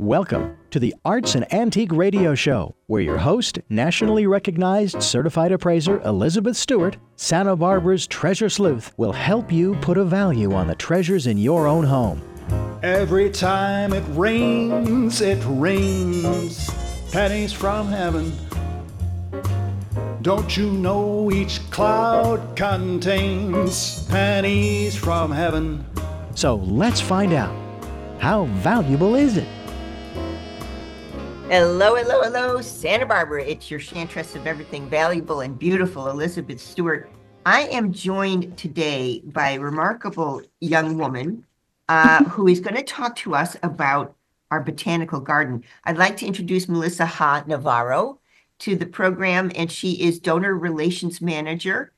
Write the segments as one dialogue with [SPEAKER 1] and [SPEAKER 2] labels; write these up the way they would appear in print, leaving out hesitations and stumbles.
[SPEAKER 1] Welcome to the Arts and Antique Radio Show, where your host, nationally recognized certified appraiser Elizabeth Stewart, Santa Barbara's treasure sleuth, will help you put a value on the treasures in your own home.
[SPEAKER 2] Every time it rains, pennies from heaven. Don't you know each cloud contains pennies from heaven?
[SPEAKER 1] So let's find out, how valuable is it?
[SPEAKER 3] Hello, hello, hello, Santa Barbara. It's your chantress of everything valuable and beautiful, Elizabeth Stewart. I am joined today by a remarkable young woman who is going to talk to us about our botanical garden. I'd like to introduce Melissa Ha Navarro to the program, and she is Donor Relations Manager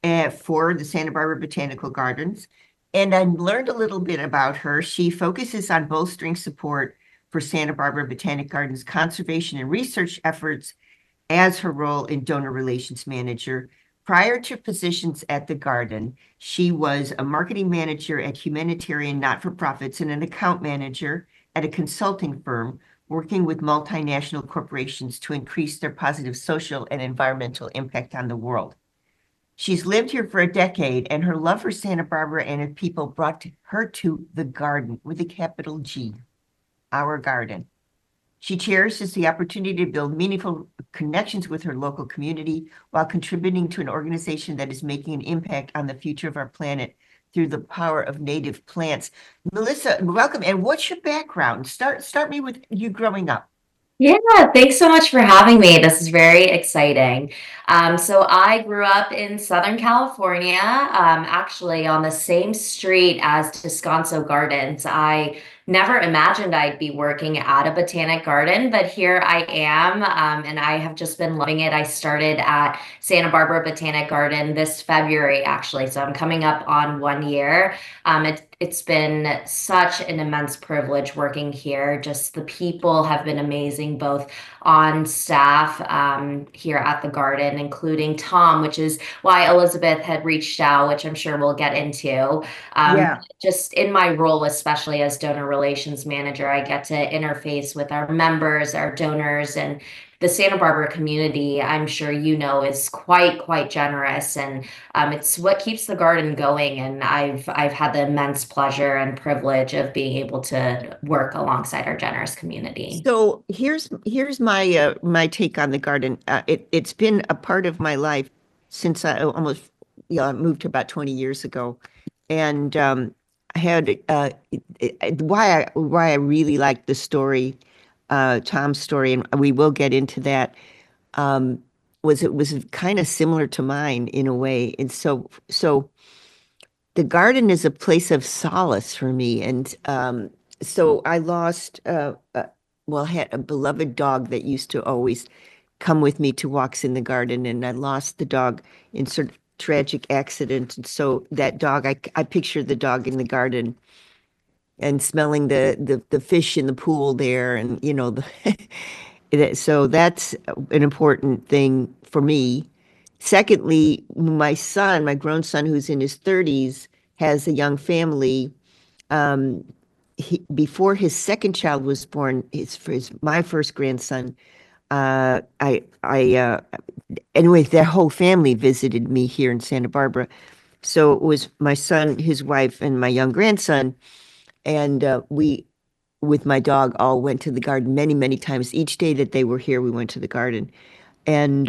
[SPEAKER 3] for the Santa Barbara Botanical Gardens. And I learned a little bit about her. She focuses on bolstering support for Santa Barbara Botanic Gardens conservation and research efforts as her role in Donor Relations Manager. Prior to positions at the garden, she was a marketing manager at humanitarian not-for-profits and an account manager at a consulting firm working with multinational corporations to increase their positive social and environmental impact on the world. She's lived here for a decade, and her love for Santa Barbara and her people brought her to the garden with a capital G, our garden. She cherishes the opportunity to build meaningful connections with her local community while contributing to an organization that is making an impact on the future of our planet through the power of native plants. Melissa, welcome. And what's your background? Start me with you growing up.
[SPEAKER 4] Yeah, thanks so much for having me. This is very exciting. So I grew up in Southern California, actually on the same street as Descanso Gardens. I never imagined I'd be working at a botanic garden, but here I am, and I have just been loving it. I started at Santa Barbara Botanic Garden this February, actually, so I'm coming up on 1 year. It's been such an immense privilege working here. Just the people have been amazing, both on staff here at the garden, including Tom, which is why Elizabeth had reached out, which I'm sure we'll get into. Just in my role, especially as donor relations manager, I get to interface with our members, our donors, and the Santa Barbara community, I'm sure you know, is quite generous, and it's what keeps the garden going. And I've had the immense pleasure and privilege of being able to work alongside our generous community.
[SPEAKER 3] So here's my take on the garden. It's been a part of my life since I almost moved here about 20 years ago, and I had why I really like the story. Tom's story, and we will get into that, was kind of similar to mine in a way. And so the garden is a place of solace for me. And so I lost, had a beloved dog that used to always come with me to walks in the garden, and I lost the dog in sort of tragic accident. And so that dog, I picture the dog in the garden and smelling the fish in the pool there, and so that's an important thing for me. Secondly, my grown son, who's in his 30s, has a young family. Before his second child was born, my first grandson, anyway, their whole family visited me here in Santa Barbara. So it was my son, his wife, and my young grandson. And we, with my dog, all went to the garden many times. Each day that they were here, we went to the garden. And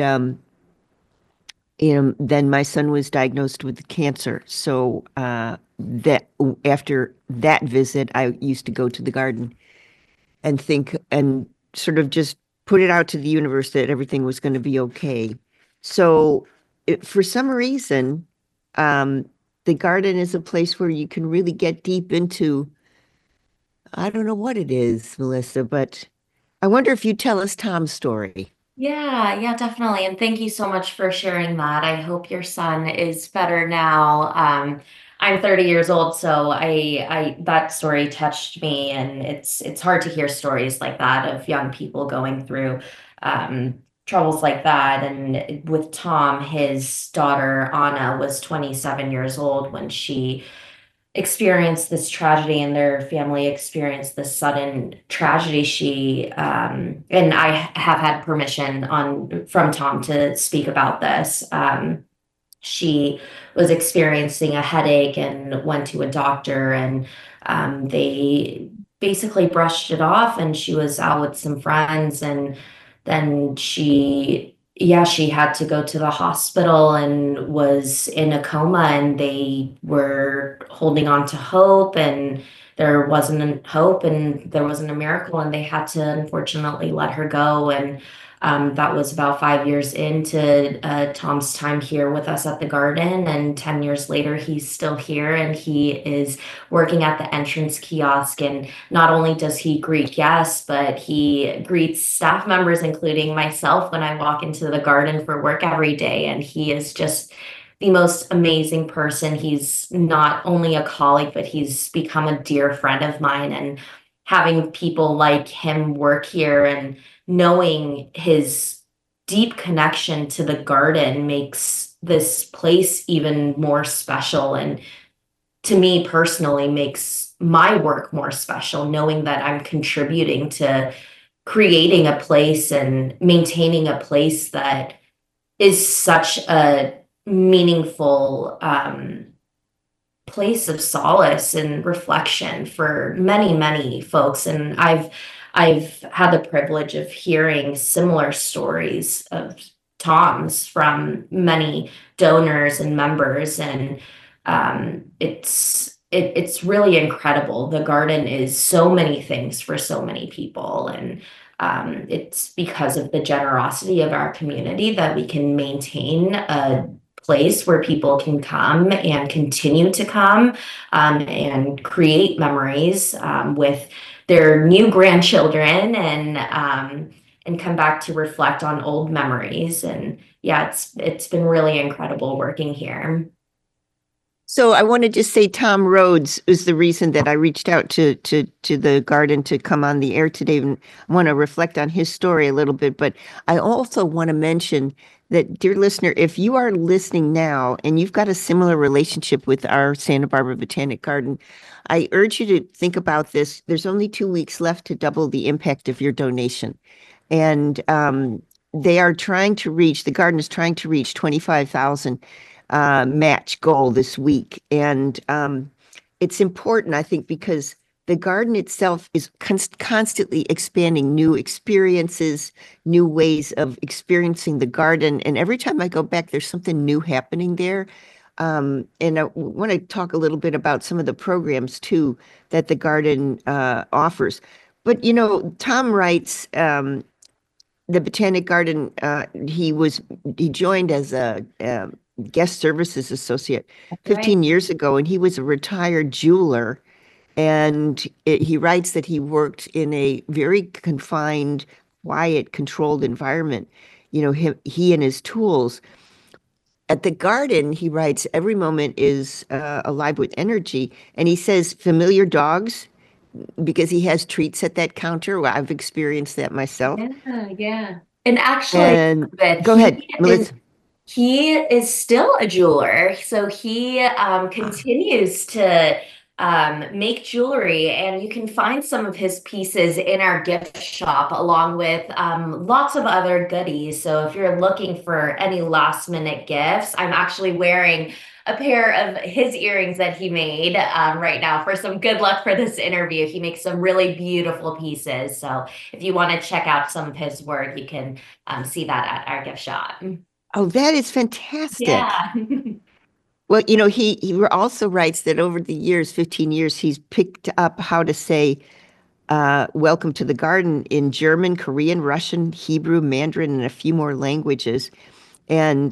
[SPEAKER 3] then my son was diagnosed with cancer. So that after that visit, I used to go to the garden and think and sort of just put it out to the universe that everything was going to be okay. So for some reason, the garden is a place where you can really get deep into, I don't know what it is, Melissa, but I wonder if you'd tell us Tom's story.
[SPEAKER 4] Yeah, definitely. And thank you so much for sharing that. I hope your son is better now. I'm 30 years old, so I that story touched me, and it's hard to hear stories like that of young people going through troubles like that. And with Tom, his daughter Anna was 27 years old when she experienced this tragedy and their family experienced this sudden tragedy, she and I have had permission from Tom to speak about this. She was experiencing a headache and went to a doctor, and they basically brushed it off, and she was out with some friends, and then she had to go to the hospital and was in a coma, and they were holding on to hope, and there wasn't a hope, and there wasn't a miracle, and they had to unfortunately let her go. And that was about 5 years into Tom's time here with us at the garden. And 10 years later, he's still here, and he is working at the entrance kiosk. And not only does he greet guests, but he greets staff members, including myself, when I walk into the garden for work every day. And he is just the most amazing person. He's not only a colleague, but he's become a dear friend of mine. And having people like him work here and knowing his deep connection to the garden makes this place even more special. And to me personally, makes my work more special, knowing that I'm contributing to creating a place and maintaining a place that is such a meaningful place of solace and reflection for many, many folks. And I've had the privilege of hearing similar stories of Tom's from many donors and members, and it's really incredible. The garden is so many things for so many people, and it's because of the generosity of our community that we can maintain a place where people can come and continue to come and create memories with their new grandchildren, and come back to reflect on old memories. And yeah, it's been really incredible working here.
[SPEAKER 3] So I want to just say Tom Rhodes is the reason that I reached out to the garden to come on the air today, and I want to reflect on his story a little bit. But I also want to mention that, dear listener, if you are listening now and you've got a similar relationship with our Santa Barbara Botanic Garden, I urge you to think about this. There's only 2 weeks left to double the impact of your donation. And they are trying to reach, the garden is trying to reach 25,000 match goal this week. And it's important, I think, because the garden itself is constantly expanding new experiences, new ways of experiencing the garden. And every time I go back, there's something new happening there. And I want to talk a little bit about some of the programs, too, that the garden offers. But, you know, Tom writes, the Botanic Garden, he joined as a guest services associate 15 years ago, and he was a retired jeweler. And he writes that he worked in a very confined, quiet, controlled environment. You know, he and his tools. At the garden, he writes, every moment is alive with energy. And he says familiar dogs, because he has treats at that counter. Well, I've experienced that myself.
[SPEAKER 4] Yeah. And actually,
[SPEAKER 3] go ahead, Melissa.
[SPEAKER 4] He is still a jeweler, so he continues to make jewelry, and you can find some of his pieces in our gift shop, along with lots of other goodies. So if you're looking for any last minute gifts, I'm actually wearing a pair of his earrings that he made right now for some good luck for this interview. He makes some really beautiful pieces. So if you want to check out some of his work, you can see that at our gift shop.
[SPEAKER 3] Oh, that is fantastic.
[SPEAKER 4] Yeah.
[SPEAKER 3] Well, you know, he also writes that over the years, 15 years, he's picked up how to say welcome to the garden in German, Korean, Russian, Hebrew, Mandarin, and a few more languages. And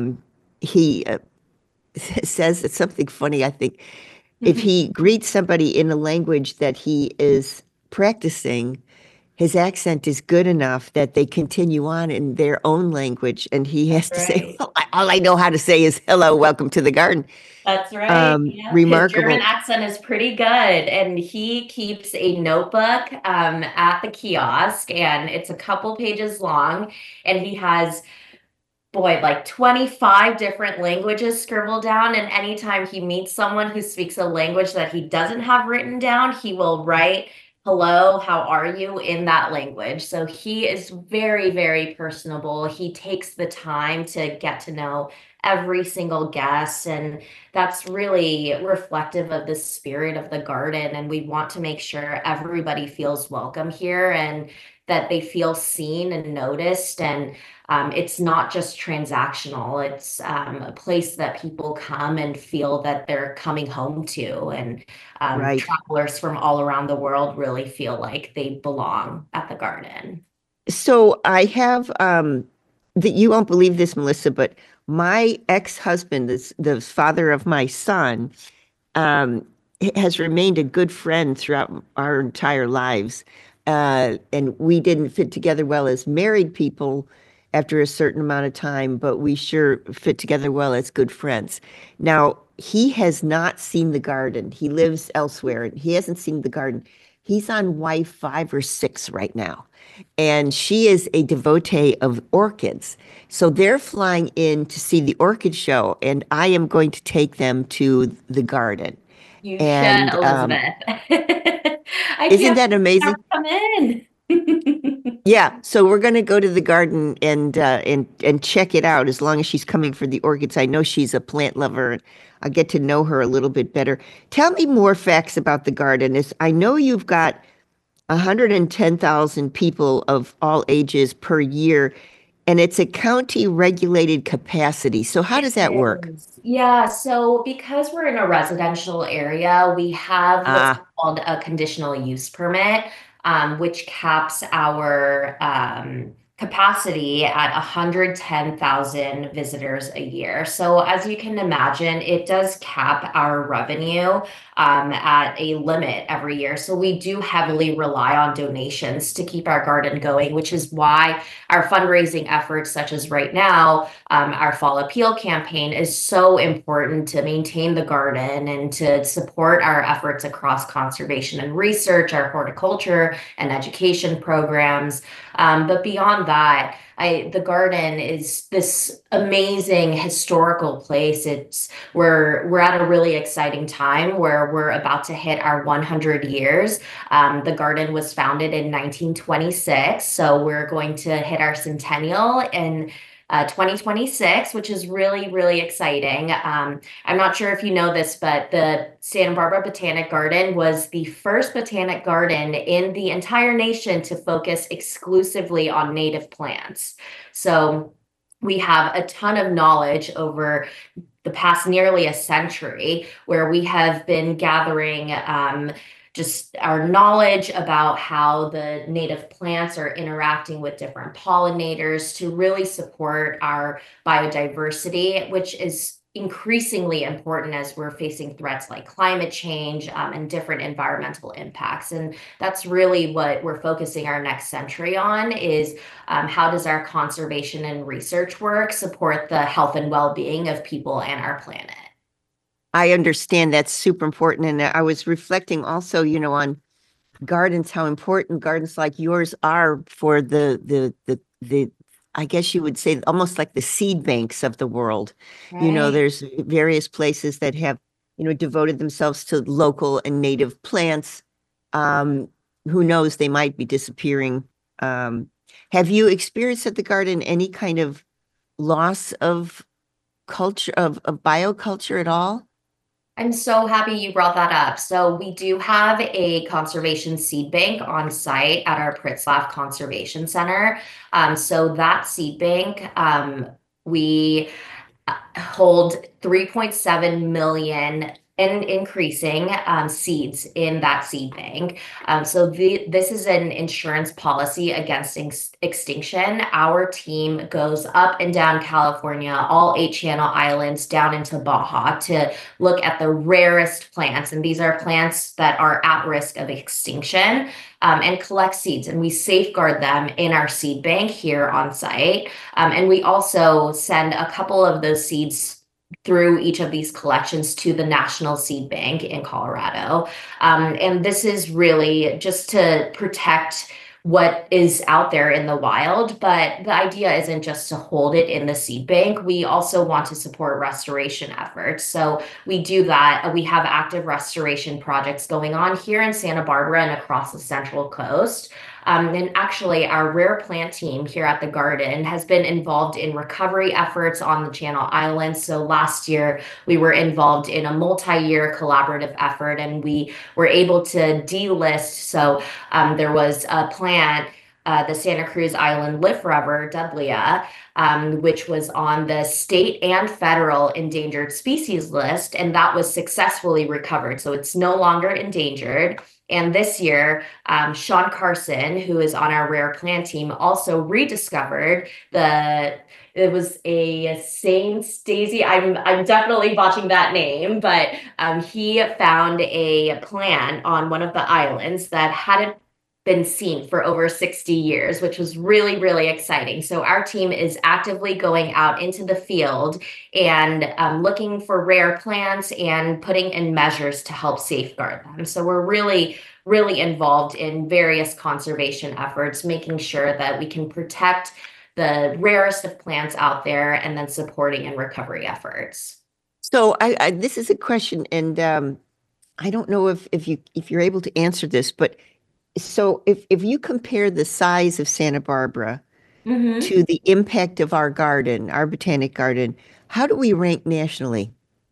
[SPEAKER 3] he says it's something funny, I think. If he greets somebody in a language that he is practicing, his accent is good enough that they continue on in their own language, and he has to say, well, all I know how to say is hello, welcome to the garden.
[SPEAKER 4] That's right. Yeah.
[SPEAKER 3] Remarkable.
[SPEAKER 4] His German accent is pretty good, and he keeps a notebook at the kiosk, and it's a couple pages long, and he has boy, like 25 different languages scribbled down. And anytime he meets someone who speaks a language that he doesn't have written down, he will write, "Hello, how are you?" in that language. So he is very, very personable. He takes the time to get to know every single guest. And that's really reflective of the spirit of the garden. And we want to make sure everybody feels welcome here and that they feel seen and noticed. And it's not just transactional. It's a place that people come and feel that they're coming home to. And
[SPEAKER 3] Right.
[SPEAKER 4] travelers from all around the world really feel like they belong at the garden.
[SPEAKER 3] So I have that you won't believe this, Melissa, but my ex-husband, the father of my son, has remained a good friend throughout our entire lives. And we didn't fit together well as married people after a certain amount of time, but we sure fit together well as good friends. Now, he has not seen the garden. He lives elsewhere and he hasn't seen the garden. He's on wife 5 or 6 right now. And she is a devotee of orchids. So they're flying in to see the orchid show, and I am going to take them to the garden.
[SPEAKER 4] You
[SPEAKER 3] And
[SPEAKER 4] should, Elizabeth. I
[SPEAKER 3] isn't
[SPEAKER 4] can't
[SPEAKER 3] that amazing?
[SPEAKER 4] come in.
[SPEAKER 3] Yeah, so we're going to go to the garden and check it out as long as she's coming for the orchids. I know she's a plant lover, and I'll get to know her a little bit better. Tell me more facts about the garden. I know you've got 110,000 people of all ages per year, and it's a county regulated capacity. So how does that work?
[SPEAKER 4] Yeah, so because we're in a residential area, we have what's called a conditional use permit, which caps our capacity at 110,000 visitors a year. So as you can imagine, it does cap our revenue at a limit every year. So we do heavily rely on donations to keep our garden going, which is why our fundraising efforts, such as right now, our fall appeal campaign, is so important to maintain the garden and to support our efforts across conservation and research, our horticulture and education programs. But beyond that, the garden is this amazing historical place. We're at a really exciting time where we're about to hit our 100 years. The garden was founded in 1926, so we're going to hit our centennial in 2026, which is really, really exciting. I'm not sure if you know this, but the Santa Barbara Botanic Garden was the first botanic garden in the entire nation to focus exclusively on native plants. So we have a ton of knowledge over the past nearly a century where we have been gathering just our knowledge about how the native plants are interacting with different pollinators to really support our biodiversity, which is increasingly important as we're facing threats like climate change and different environmental impacts. And that's really what we're focusing our next century on is how does our conservation and research work support the health and well-being of people and our planet?
[SPEAKER 3] I understand that's super important. And I was reflecting also, on gardens, how important gardens like yours are for the I guess you would say almost like the seed banks of the world.
[SPEAKER 4] Right.
[SPEAKER 3] There's various places that have, devoted themselves to local and native plants. Who knows, they might be disappearing. Have you experienced at the garden any kind of loss of culture, of bioculture at all?
[SPEAKER 4] I'm so happy you brought that up. So we do have a conservation seed bank on site at our Pritzlaff Conservation Center. So that seed bank, we hold 3.7 million and increasing seeds in that seed bank. So this is an insurance policy against extinction. Our team goes up and down California, all 8 Channel Islands, down into Baja to look at the rarest plants. And these are plants that are at risk of extinction and collect seeds. And we safeguard them in our seed bank here on site. And we also send a couple of those seeds through each of these collections to the National Seed Bank in Colorado. And this is really just to protect what is out there in the wild. But the idea isn't just to hold it in the seed bank. We also want to support restoration efforts. So we do that. We have active restoration projects going on here in Santa Barbara and across the Central Coast. And actually, our rare plant team here at the garden has been involved in recovery efforts on the Channel Islands. So last year, we were involved in a multi-year collaborative effort, and we were able to delist. So there was a plant, the Santa Cruz Island live forever, Dudleya, which was on the state and federal endangered species list, and that was successfully recovered. So it's no longer endangered. And this year, Sean Carson, who is on our rare plant team, also rediscovered it was a Saint Daisy. I'm definitely botching that name, but he found a plant on one of the islands that hadn't been seen for over 60 years, which was really, really exciting. So our team is actively going out into the field and looking for rare plants and putting in measures to help safeguard them. So we're really, really involved in various conservation efforts, making sure that we can protect the rarest of plants out there and then supporting and recovery efforts.
[SPEAKER 3] So this is a question, and I don't know if you're able to answer this, but so if you compare the size of Santa Barbara to the impact of our garden, our botanic garden, how do we rank nationally?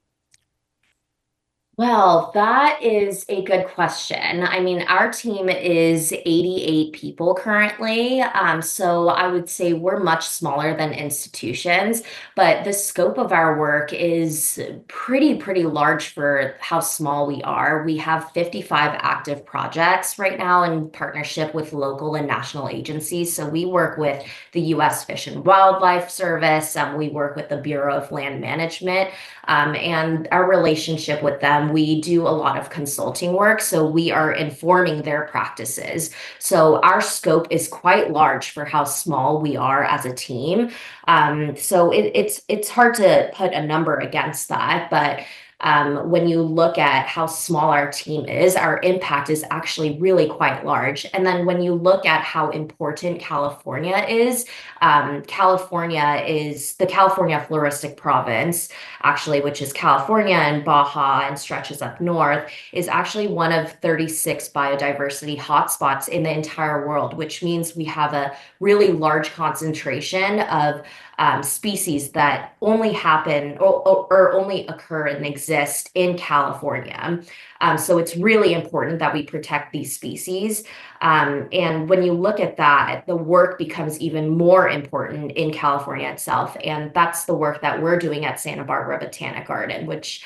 [SPEAKER 4] Well, that is a good question. I mean, our team is 88 people currently. So I would say we're much smaller than institutions, but the scope of our work is pretty large for how small we are. We have 55 active projects right now in partnership with local and national agencies. So we work with the U.S. Fish and Wildlife Service. We work with the Bureau of Land Management. And our relationship with them, we do a lot of consulting work, so we are informing their practices. So our scope is quite large for how small we are as a team. So it's hard to put a number against that, but when you look at how small our team is, our impact is actually really quite large. And then when you look at how important California is, California is the California Floristic Province, actually, which is California and Baja and stretches up north, is actually one of 36 biodiversity hotspots in the entire world, which means we have a really large concentration of species that only happen or only occur and exist in California. So it's really important that we protect these species. And when you look at that, the work becomes even more important in California itself. And that's the work that we're doing at Santa Barbara Botanic Garden, which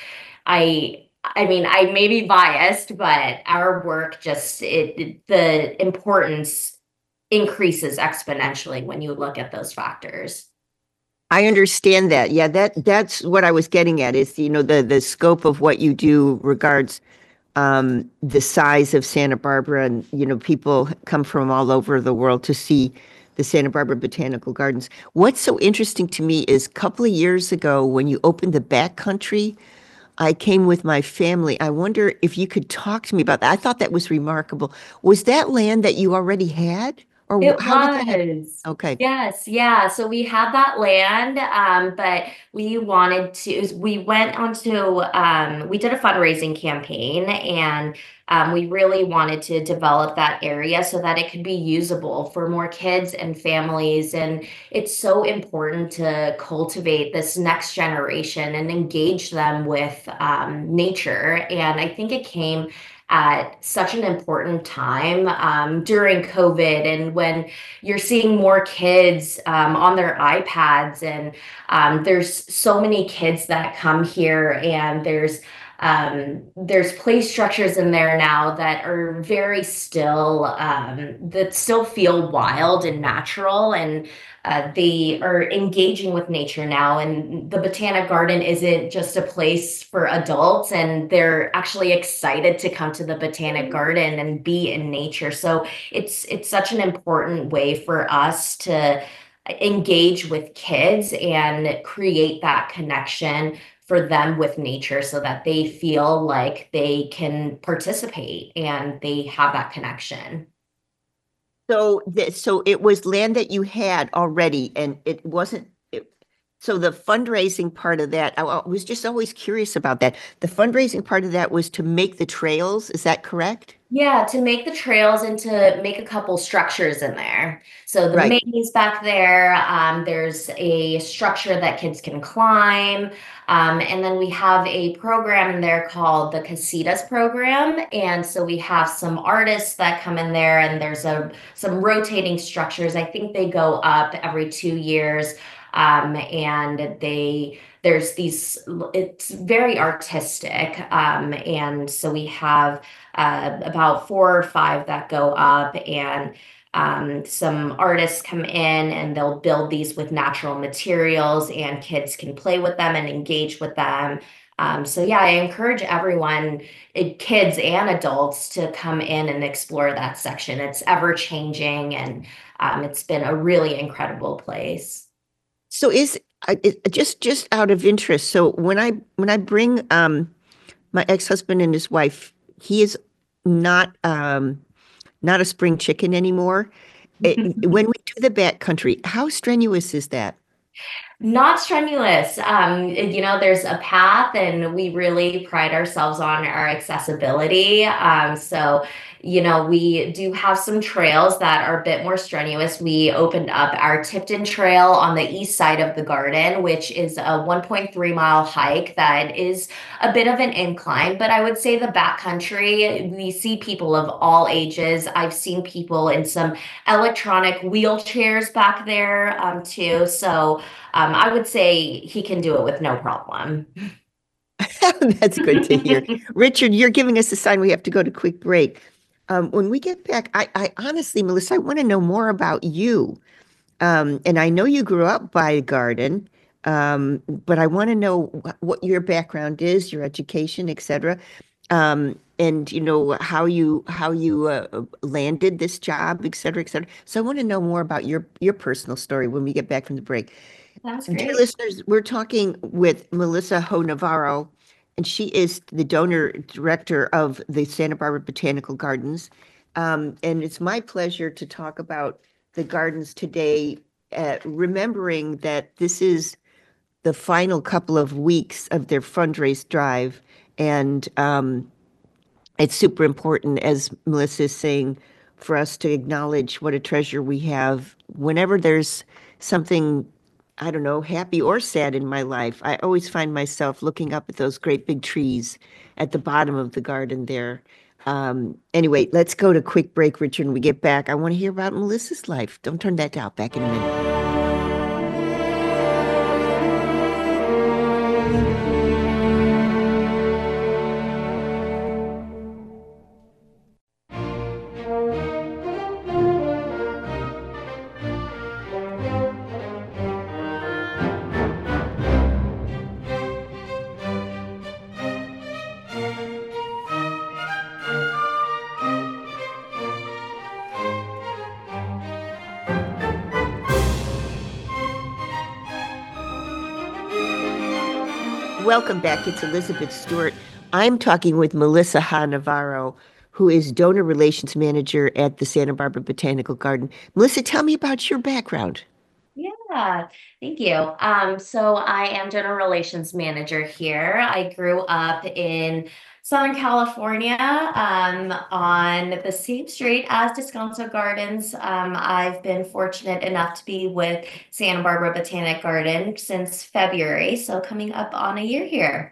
[SPEAKER 4] I mean, I may be biased, but our work the importance increases exponentially when you look at those factors.
[SPEAKER 3] I understand that. Yeah, that's what I was getting at is, the scope of what you do regards the size of Santa Barbara, and, people come from all over the world to see the Santa Barbara Botanical Gardens. What's so interesting to me is a couple of years ago when you opened the backcountry, I came with my family. I wonder if you could talk to me about that. I thought that was remarkable. Was that land that you already had? Or
[SPEAKER 4] It
[SPEAKER 3] how did that happen?
[SPEAKER 4] was.
[SPEAKER 3] Okay.
[SPEAKER 4] Yes, yeah. So we had that land, but we did a fundraising campaign, and we really wanted to develop that area so that it could be usable for more kids and families. And it's so important to cultivate this next generation and engage them with nature. And I think it came at such an important time during COVID, and when you're seeing more kids on their iPads, and there's so many kids that come here, and there's play structures in there now that are very still that still feel wild and natural, and they are engaging with nature now. And the Botanic Garden isn't just a place for adults, and they're actually excited to come to the Botanic Garden and be in nature. So it's such an important way for us to engage with kids and create that connection for them with nature so that they feel like they can participate and they have that connection.
[SPEAKER 3] So it was land that you had already, and it wasn't. So the fundraising part of that, I was just always curious about that. The fundraising part of that was to make the trails. Is that correct?
[SPEAKER 4] Yeah, to make the trails and to make a couple structures in there. So the
[SPEAKER 3] Right.
[SPEAKER 4] maze back there, there's a structure that kids can climb. And then we have a program in there called the Casitas program. And so we have some artists that come in there and there's some rotating structures. I think they go up every 2 years. And there's these, it's very artistic. And so we have about 4 or 5 that go up, and some artists come in and they'll build these with natural materials, and kids can play with them and engage with them. So yeah, I encourage everyone, kids and adults, to come in and explore that section. It's ever changing, and it's been a really incredible place.
[SPEAKER 3] So just out of interest. So when I bring my ex-husband and his wife, he is not not a spring chicken anymore. When we do the backcountry, how strenuous is that?
[SPEAKER 4] Not strenuous. There's a path, and we really pride ourselves on our accessibility. We do have some trails that are a bit more strenuous. We opened up our Tipton Trail on the east side of the garden, which is a 1.3 mile hike that is a bit of an incline, but I would say the backcountry, we see people of all ages. I've seen people in some electronic wheelchairs back there, too. So I would say he can do it with no problem.
[SPEAKER 3] That's good to hear. Richard, you're giving us a sign we have to go to quick break. When we get back, I honestly, Melissa, I want to know more about you. And I know you grew up by a garden, but I want to know what your background is, your education, etc. And how you landed this job, et cetera, et cetera. So I want to know more about your personal story when we get back from the break.
[SPEAKER 4] Sounds
[SPEAKER 3] Dear
[SPEAKER 4] great.
[SPEAKER 3] listeners, we're talking with Melissa Ho Navarro, and she is the donor director of the Santa Barbara Botanical Gardens. And it's my pleasure to talk about the gardens today, remembering that this is the final couple of weeks of their fundraise drive. And it's super important, as Melissa is saying, for us to acknowledge what a treasure we have whenever there's something, I don't know, happy or sad in my life. I always find myself looking up at those great big trees at the bottom of the garden there. Anyway, let's go to quick break, Richard. When we get back, I want to hear about Melissa's life. Don't turn that dial. Back in a minute. Welcome back. It's Elizabeth Stewart. I'm talking with Melissa Ha Navarro, who is Donor Relations Manager at the Santa Barbara Botanical Garden. Melissa, tell me about your background.
[SPEAKER 4] Yeah, thank you. So I am General Relations Manager here. I grew up in Southern California, on the same street as Descanso Gardens. I've been fortunate enough to be with Santa Barbara Botanic Garden since February, so coming up on a year here.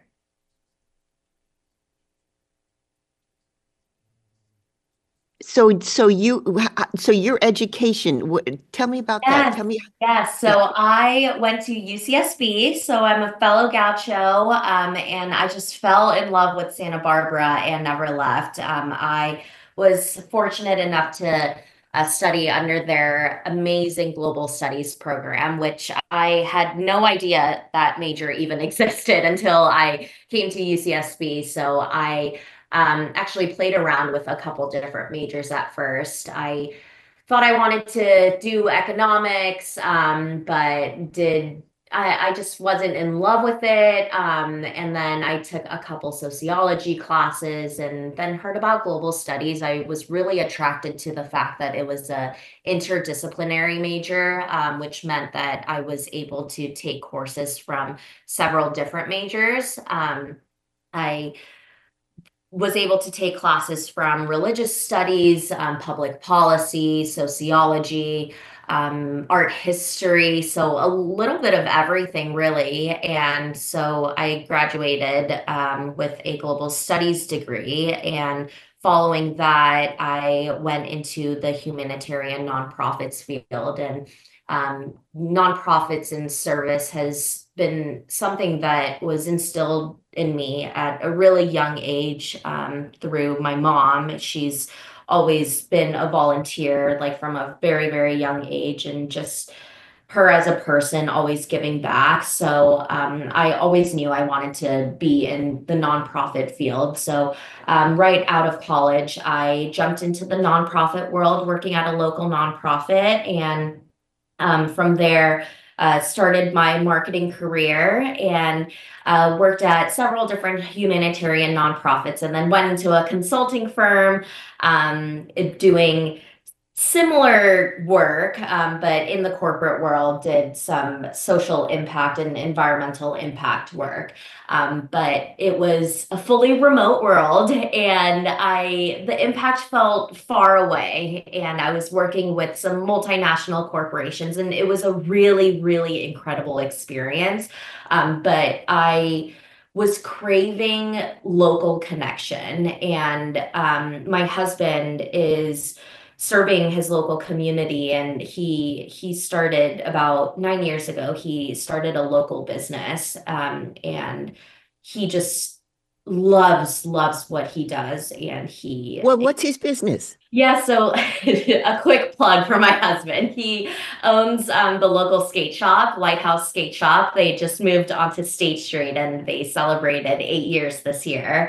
[SPEAKER 3] So your education, tell me about that.
[SPEAKER 4] Yes,
[SPEAKER 3] Tell me.
[SPEAKER 4] yes.
[SPEAKER 3] Yeah.
[SPEAKER 4] So I went to UCSB, so I'm a fellow Gaucho, and I just fell in love with Santa Barbara and never left. I was fortunate enough to study under their amazing global studies program, which I had no idea that major even existed until I came to UCSB. So I actually played around with a couple different majors at first. I thought I wanted to do economics, but did I just wasn't in love with it. And then I took a couple sociology classes and then heard about global studies. I was really attracted to the fact that it was a interdisciplinary major, which meant that I was able to take courses from several different majors. I was able to take classes from religious studies, public policy, sociology, art history, so a little bit of everything really. And so I graduated with a global studies degree. And following that, I went into the humanitarian nonprofits field. And nonprofits and service has been something that was instilled in me at a really young age through my mom. She's always been a volunteer, like from a very, very young age, and just her as a person always giving back. So I always knew I wanted to be in the nonprofit field. So right out of college, I jumped into the nonprofit world, working at a local nonprofit, and from there, started my marketing career and worked at several different humanitarian nonprofits, and then went into a consulting firm doing similar work, but in the corporate world, did some social impact and environmental impact work. But it was a fully remote world, and the impact felt far away. And I was working with some multinational corporations, and it was a really, really incredible experience. But I was craving local connection, and my husband is serving his local community, and he started about 9 years ago. He started a local business, and he just loves what he does. And
[SPEAKER 5] Well, what's his business?
[SPEAKER 4] yeah, so a quick plug for my husband. He owns the local skate shop, Lighthouse Skate Shop. They just moved onto State Street and they celebrated 8 years this year.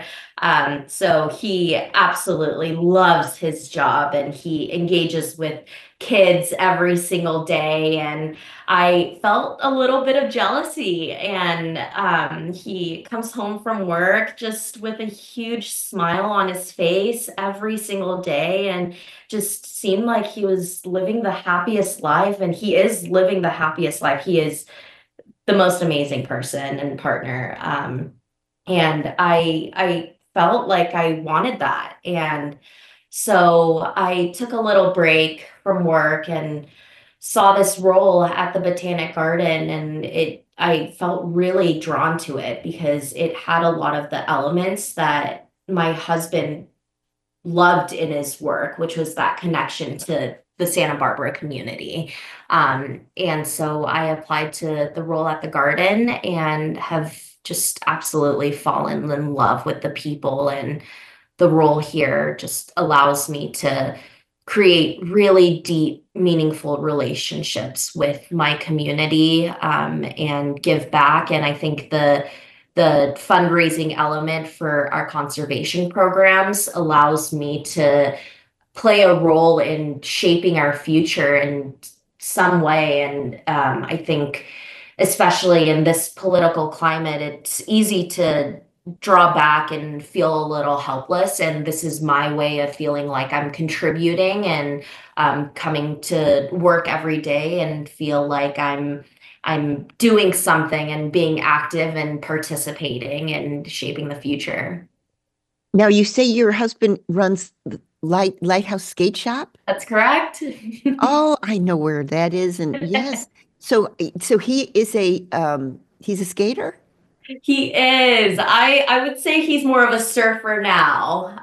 [SPEAKER 4] So he absolutely loves his job and he engages with kids every single day. And I felt a little bit of jealousy. And he comes home from work just with a huge smile on his face every single day, and just seemed like he was living the happiest life. And he is living the happiest life. He is the most amazing person and partner. And I felt like I wanted that. And so I took a little break from work and saw this role at the Botanic Garden, and I felt really drawn to it because it had a lot of the elements that my husband loved in his work, which was that connection to the Santa Barbara community. And so I applied to the role at the garden and have just absolutely fallen in love with the people, and the role here just allows me to create really deep, meaningful relationships with my community, and give back. And I think the fundraising element for our conservation programs allows me to play a role in shaping our future in some way. And I think, especially in this political climate, it's easy to draw back and feel a little helpless. And this is my way of feeling like I'm contributing and coming to work every day and feel like I'm doing something and being active and participating and shaping the future.
[SPEAKER 5] Now, you say your husband runs the Lighthouse Skate Shop?
[SPEAKER 4] That's correct.
[SPEAKER 5] Oh, I know where that is. And yes. So he is he's a skater?
[SPEAKER 4] He is. I would say he's more of a surfer now.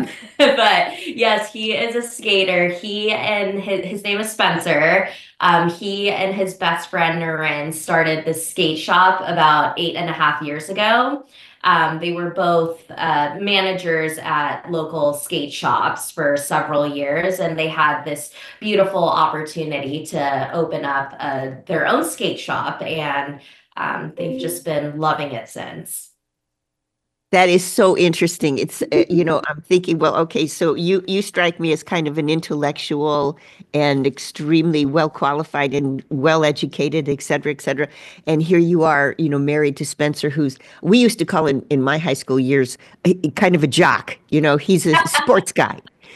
[SPEAKER 4] But yes, he is a skater. He and his name is Spencer. He and his best friend Naren started this skate shop about 8.5 years ago. They were both managers at local skate shops for several years, and they had this beautiful opportunity to open up their own skate shop, and they've just been loving it since.
[SPEAKER 5] That is so interesting. It's I'm thinking, well, okay, so you strike me as kind of an intellectual and extremely well qualified and well educated, et cetera, et cetera. And here you are, married to Spencer, who's we used to call in my high school years kind of a jock. He's a sports guy,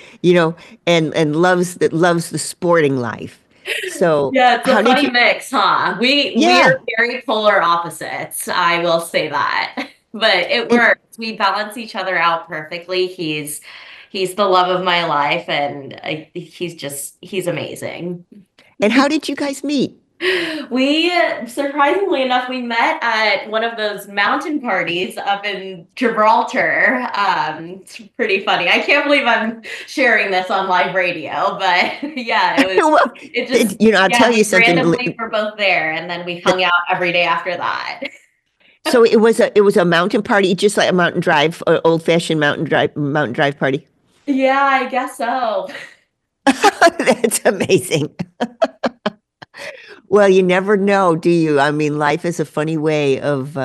[SPEAKER 5] and loves the sporting life. So
[SPEAKER 4] Yeah, it's
[SPEAKER 5] how
[SPEAKER 4] a
[SPEAKER 5] did
[SPEAKER 4] funny
[SPEAKER 5] you?
[SPEAKER 4] mix, huh? We
[SPEAKER 5] Yeah.
[SPEAKER 4] are very polar opposites, I will say that. But it
[SPEAKER 5] And
[SPEAKER 4] works. We balance each other out perfectly. He's the love of my life, and he's amazing.
[SPEAKER 5] and how did you guys meet?
[SPEAKER 4] We, surprisingly enough, we met at one of those mountain parties up in Gibraltar. It's pretty funny. I can't believe I'm sharing this on live radio, but yeah,
[SPEAKER 5] Well,
[SPEAKER 4] it just,
[SPEAKER 5] I'll
[SPEAKER 4] yeah,
[SPEAKER 5] tell you
[SPEAKER 4] we
[SPEAKER 5] something.
[SPEAKER 4] randomly were both there, and then we hung out every day after that.
[SPEAKER 5] So it was a mountain party, just like a mountain drive, old fashioned mountain drive party.
[SPEAKER 4] Yeah, I guess so.
[SPEAKER 5] That's amazing. Well, you never know, do you? I mean, life is a funny way of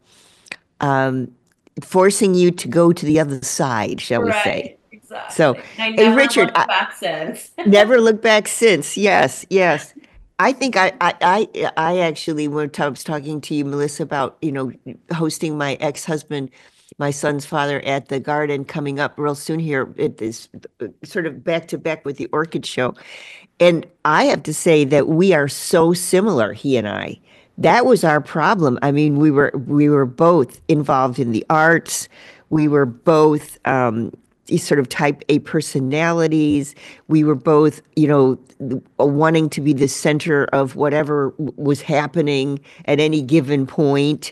[SPEAKER 5] um, forcing you to go to the other side, shall we say?
[SPEAKER 4] Right,
[SPEAKER 5] So,
[SPEAKER 4] exactly. I
[SPEAKER 5] hey,
[SPEAKER 4] never
[SPEAKER 5] Richard,
[SPEAKER 4] looked back since.
[SPEAKER 5] never look back since. Yes, yes. I think I actually when I was talking to you, Melissa, about hosting my ex-husband, my son's father at the Garden coming up real soon here. It is sort of back to back with the Orchid Show, and I have to say that we are so similar, he and I. That was our problem. I mean, we were both involved in the arts. We were both these sort of type A personalities. We were both, wanting to be the center of whatever was happening at any given point.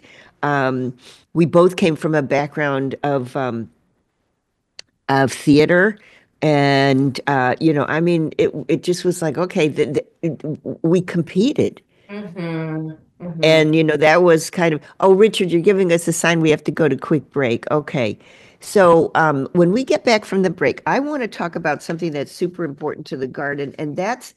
[SPEAKER 5] We both came from a background of theater. And I mean, it just was like, okay, we competed.
[SPEAKER 4] hmm hmm
[SPEAKER 5] And that was kind of, oh, Richard, you're giving us a sign we have to go to quick break. Okay. So when we get back from the break, I want to talk about something that's super important to the garden, and that's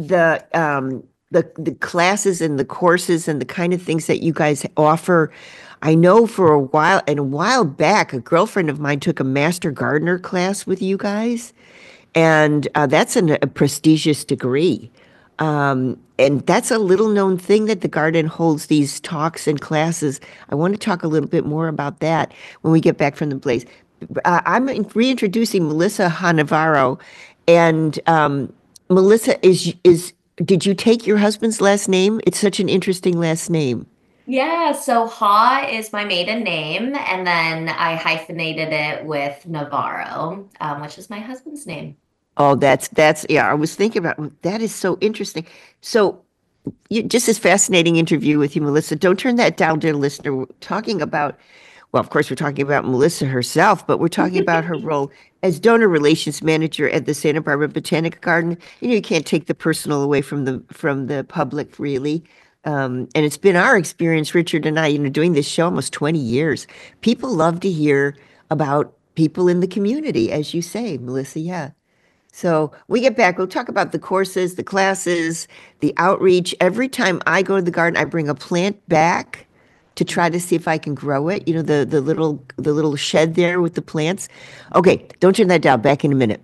[SPEAKER 5] the classes and the courses and the kind of things that you guys offer. I know for a while back, a girlfriend of mine took a master gardener class with you guys, and that's a prestigious degree. And that's a little known thing that the garden holds these talks and classes. I want to talk a little bit more about that when we get back from the blaze. I'm reintroducing Melissa Navarro, and Melissa did you take your husband's last name? It's such an interesting last name.
[SPEAKER 4] Yeah, so Ha is my maiden name, and then I hyphenated it with Navarro, which is my husband's name.
[SPEAKER 5] Oh, that's yeah. I was thinking about that is so interesting. So, just this fascinating interview with you, Melissa. Don't turn that down, dear listener. We're talking about, well, of course, we're talking about Melissa herself, but we're talking about her role as donor relations manager at the Santa Barbara Botanic Garden. You can't take the personal away from the public, really. And it's been our experience, Richard and I, doing this show almost 20 years. People love to hear about people in the community, as you say, Melissa. Yeah. So we get back, we'll talk about the courses, the classes, the outreach. Every time I go to the garden, I bring a plant back to try to see if I can grow it. The little shed there with the plants. Okay, don't turn that down. Back in a minute.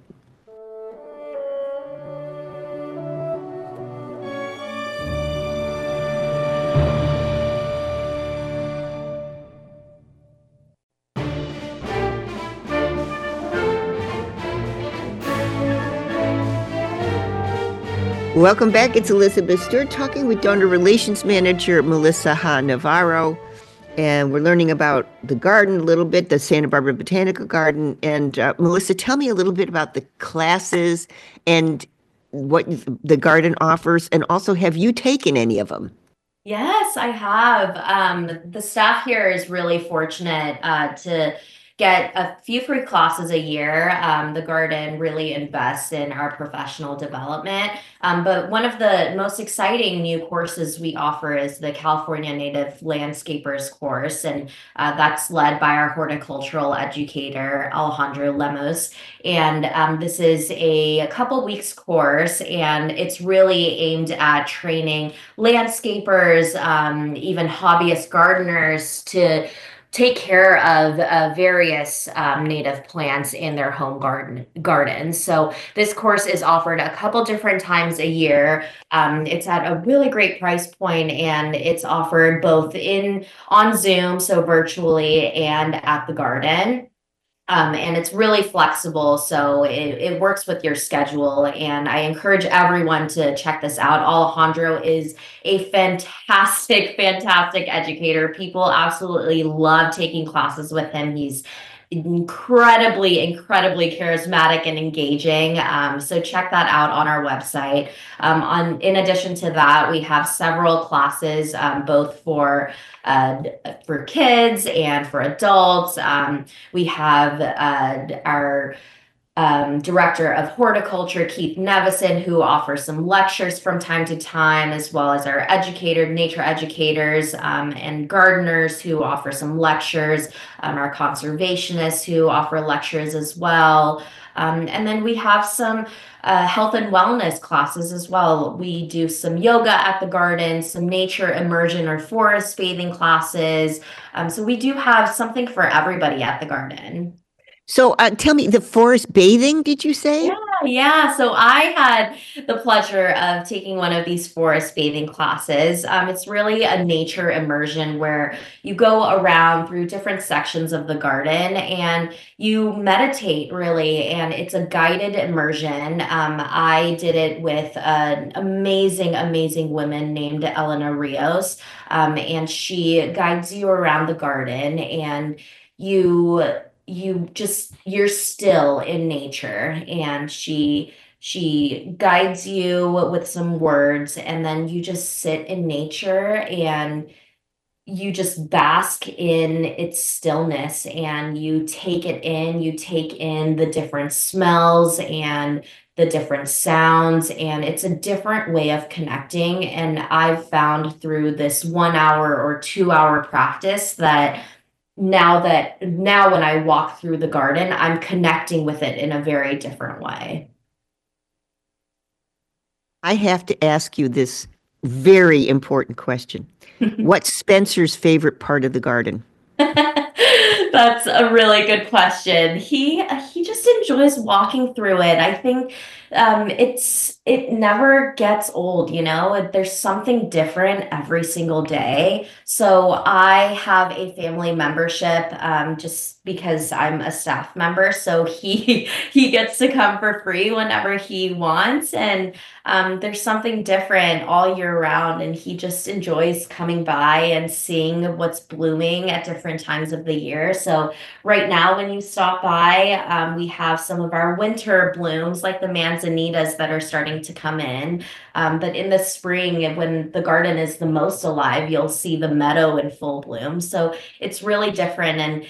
[SPEAKER 5] Welcome back. It's Elizabeth Stewart talking with Donor Relations Manager Melissa Navarro. And we're learning about the garden a little bit, the Santa Barbara Botanical Garden. And Melissa, tell me a little bit about the classes and what the garden offers. And also, have you taken any of them?
[SPEAKER 4] Yes, I have. The staff here is really fortunate to get a few free classes a year. The garden really invests in our professional development. But one of the most exciting new courses we offer is the California Native Landscapers course, and that's led by our horticultural educator, Alejandro Lemos. And this is a couple weeks course, and it's really aimed at training landscapers, even hobbyist gardeners take care of various native plants in their home gardens. So this course is offered a couple different times a year. It's at a really great price point, and it's offered both on Zoom, so virtually, and at the garden. And it's really flexible, so it works with your schedule. And I encourage everyone to check this out. Alejandro is a fantastic, fantastic educator. People absolutely love taking classes with him. He's incredibly, incredibly charismatic and engaging. So check that out on our website. In addition to that, we have several classes, both for kids and for adults. We have our director of horticulture, Keith Nevison, who offers some lectures from time to time, as well as our nature educators, and gardeners who offer some lectures, our conservationists who offer lectures as well. And then we have some health and wellness classes as well. We do some yoga at the garden, some nature immersion or forest bathing classes. So we do have something for everybody at the garden.
[SPEAKER 5] So tell me, the forest bathing, did you say?
[SPEAKER 4] Yeah. So I had the pleasure of taking one of these forest bathing classes. It's really a nature immersion where you go around through different sections of the garden and you meditate, really, and it's a guided immersion. I did it with an amazing, amazing woman named Elena Rios, and she guides you around the garden, and you're still in nature, and she guides you with some words, and then you just sit in nature and you just bask in its stillness, and you take in the different smells and the different sounds, and it's a different way of connecting. And I've found through this 1 hour or 2 hour practice that now when I walk through the garden, I'm connecting with it in a very different way.
[SPEAKER 5] I have to ask you this very important question. What's Spencer's favorite part of the garden?
[SPEAKER 4] That's a really good question. He just enjoys walking through it. I think it never gets old, There's something different every single day. So I have a family membership, just because I'm a staff member. So he gets to come for free whenever he wants, and there's something different all year round, and he just enjoys coming by and seeing what's blooming at different times of the year. So right now, when you stop by, we have some of our winter blooms, like the manzanitas, that are starting to come in. But in the spring, when the garden is the most alive, you'll see the meadow in full bloom. So it's really different. And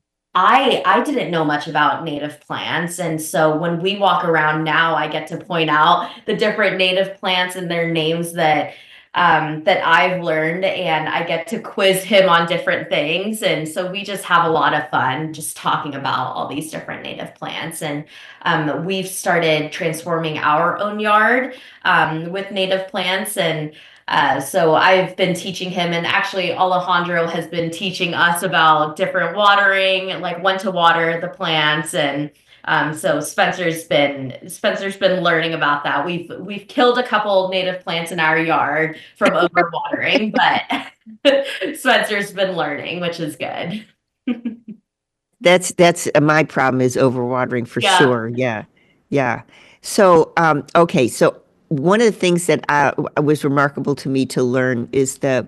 [SPEAKER 4] I didn't know much about native plants. And so when we walk around now, I get to point out the different native plants and their names that I've learned, and I get to quiz him on different things. And so we just have a lot of fun just talking about all these different native plants. And we've started transforming our own yard with native plants. And so I've been teaching him, and actually Alejandro has been teaching us about different watering, like when to water the plants. And so Spencer's been learning about that. We've killed a couple native plants in our yard from overwatering, but Spencer's been learning, which is good.
[SPEAKER 5] That's my problem, is overwatering for sure. Yeah. So okay, so one of the things that was remarkable to me to learn is the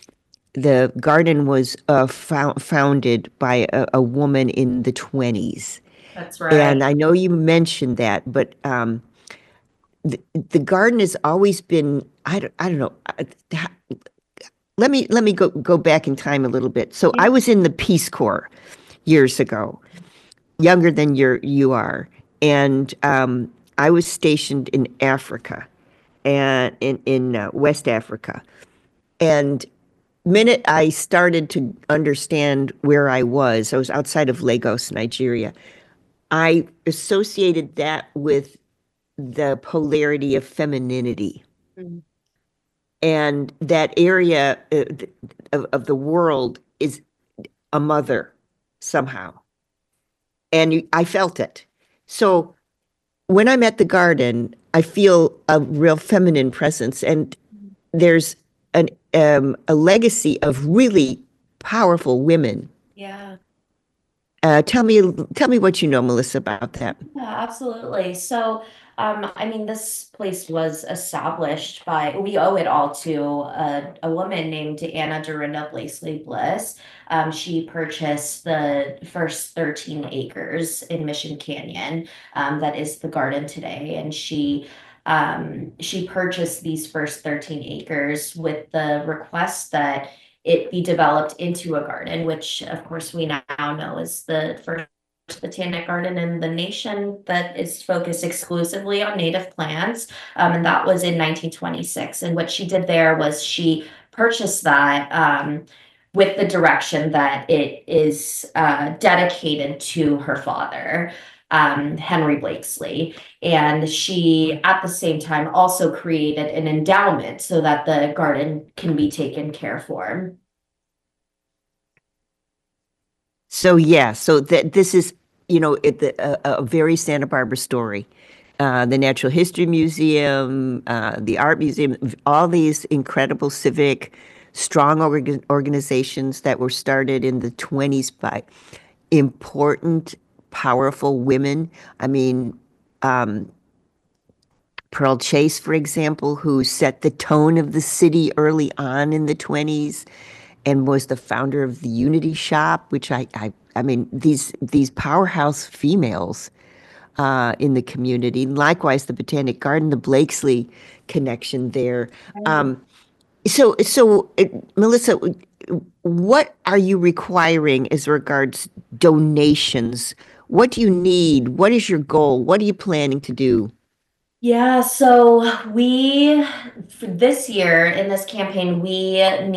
[SPEAKER 5] garden was founded by a woman in the 20s.
[SPEAKER 4] That's right.
[SPEAKER 5] And I know you mentioned that, but the garden has always been, I don't know. Let me go back in time a little bit. So I was in the Peace Corps years ago, younger than you are, and I was stationed in Africa, and in West Africa. And minute I started to understand where I was outside of Lagos, Nigeria. I associated that with the polarity of femininity. Mm-hmm. And that area of the world is a mother somehow. And I felt it. So when I'm at the garden, I feel a real feminine presence, and there's a legacy of really powerful women.
[SPEAKER 4] Yeah.
[SPEAKER 5] Tell me what you know, Melissa, about that.
[SPEAKER 4] Yeah, absolutely. So, I mean, this place was established by, we owe it all to a woman named Anna Dorinda Blakeslee Bliss. She purchased the first 13 acres in Mission Canyon, that is the garden today. And she purchased these first 13 acres with the request that it be developed into a garden, which of course we now know is the first botanic garden in the nation that is focused exclusively on native plants. And that was in 1926. And what she did there was she purchased that with the direction that it is dedicated to her father, Henry Blakeslee. And she, at the same time, also created an endowment so that the garden can be taken care for.
[SPEAKER 5] So yeah, so this is, a very Santa Barbara story. The Natural History Museum, the Art Museum, all these incredible civic, strong organizations that were started in the 20s by important, powerful women. I mean, Pearl Chase, for example, who set the tone of the city early on in the 20s and was the founder of the Unity Shop, which I mean, these powerhouse females in the community. Likewise, the Botanic Garden, the Blakeslee connection there. So, Melissa, what are you requiring as regards donations? What do you need? What is your goal? What are you planning to do?
[SPEAKER 4] Yeah, so for this year in this campaign, we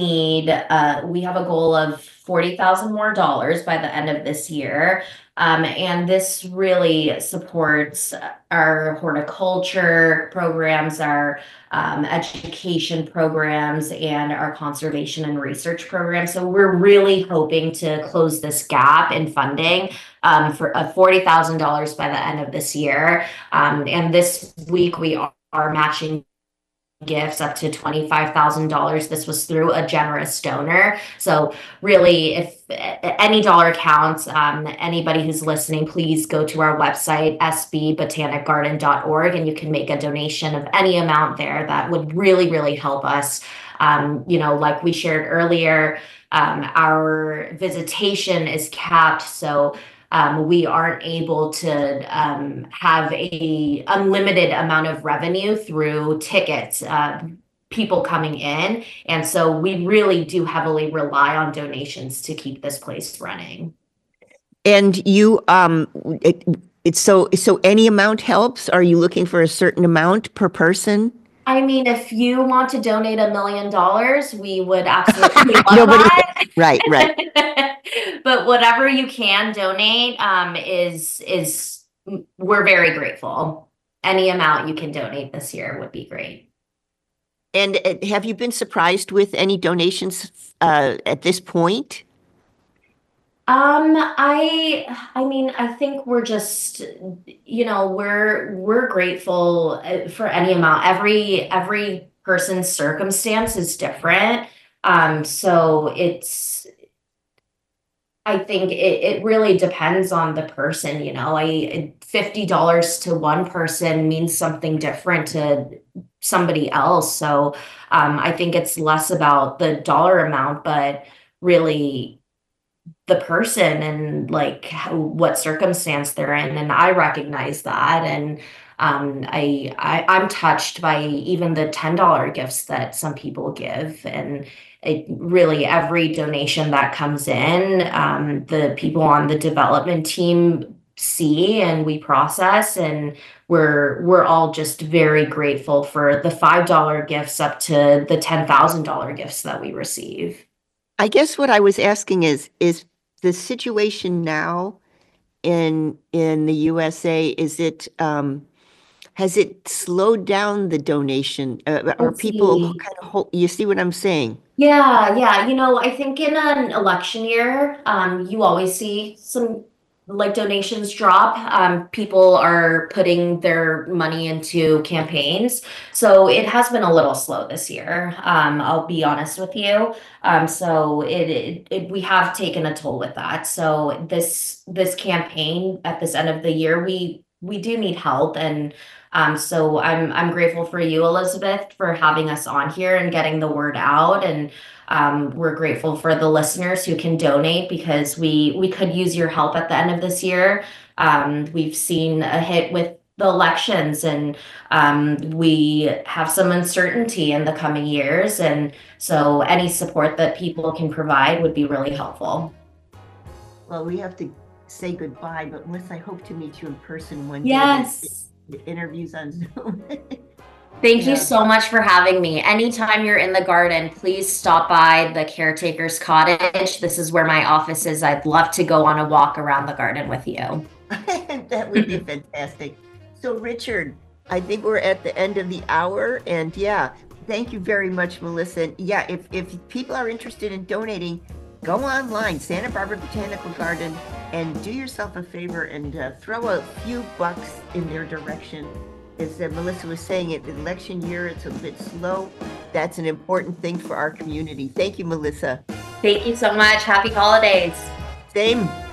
[SPEAKER 4] have a goal of $40,000 more by the end of this year. And this really supports our horticulture programs, our education programs, and our conservation and research programs. So we're really hoping to close this gap in funding for $40,000 by the end of this year. And this week we are matching gifts up to $25,000. This was through a generous donor. So really, if any dollar counts, anybody who's listening, please go to our website, sbbotanicgarden.org, and you can make a donation of any amount there. That would really, really help us. Like we shared earlier, our visitation is capped. So we aren't able to have a unlimited amount of revenue through tickets, people coming in. And so we really do heavily rely on donations to keep this place running.
[SPEAKER 5] And you, it's so any amount helps? Are you looking for a certain amount per person?
[SPEAKER 4] I mean, if you want to donate $1 million, we would absolutely love that.
[SPEAKER 5] Right.
[SPEAKER 4] But whatever you can donate is we're very grateful. Any amount you can donate this year would be great.
[SPEAKER 5] And have you been surprised with any donations at this point?
[SPEAKER 4] I mean, I think we're just, we're grateful for any amount. Every person's circumstance is different. So I think it really depends on the person, $50 to one person means something different to somebody else. So I think it's less about the dollar amount, but really the person and what circumstance they're in. And I recognize that. And I'm touched by even the $10 gifts that some people give. And really every donation that comes in, the people on the development team see and we process, and we're all just very grateful for the $5 gifts up to the $10,000 gifts that we receive.
[SPEAKER 5] I guess what I was asking is the situation now in the USA, is it has it slowed down the donation? Are
[SPEAKER 4] Let's
[SPEAKER 5] people
[SPEAKER 4] see.
[SPEAKER 5] kind of you see what I'm saying?
[SPEAKER 4] Yeah. I think in an election year, you always see some like donations drop. People are putting their money into campaigns. So it has been a little slow this year. I'll be honest with you. So we have taken a toll with that. So this campaign at this end of the year, we do need help. And so I'm grateful for you, Elizabeth, for having us on here and getting the word out. And we're grateful for the listeners who can donate because we could use your help at the end of this year. We've seen a hit with the elections, and we have some uncertainty in the coming years. And so any support that people can provide would be really helpful.
[SPEAKER 3] Well, we have to say goodbye, but Melissa, I hope to meet you in person one day.
[SPEAKER 4] Yes.
[SPEAKER 3] The interviews on Zoom.
[SPEAKER 4] Thank
[SPEAKER 3] Yeah.
[SPEAKER 4] you so much for having me. Anytime you're in the garden, please stop by the caretaker's cottage. This is where my office is. I'd love to go on a walk around the garden with you.
[SPEAKER 3] That would be fantastic. So, Richard, I think we're at the end of the hour, and yeah, thank you very much, Melissa. And yeah, if people are interested in donating, go online, Santa Barbara Botanical Garden, and do yourself a favor and throw a few bucks in their direction. As Melissa was saying, at the election year, it's a bit slow. That's an important thing for our community. Thank you, Melissa.
[SPEAKER 4] Thank you so much. Happy holidays.
[SPEAKER 3] Same.